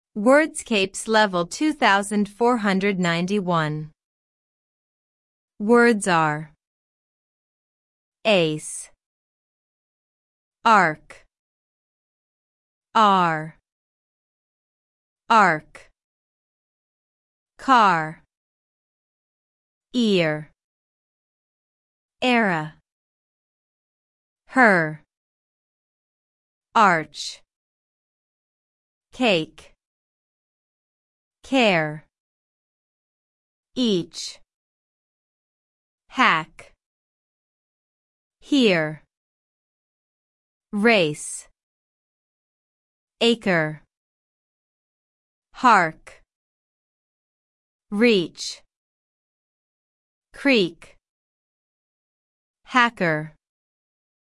Wordscapes Level 2491. Words are ace, arc, arc, car, ear, era, her, arch, cake, care, each, hack, here, race, acre, hark, reach, creek, hacker.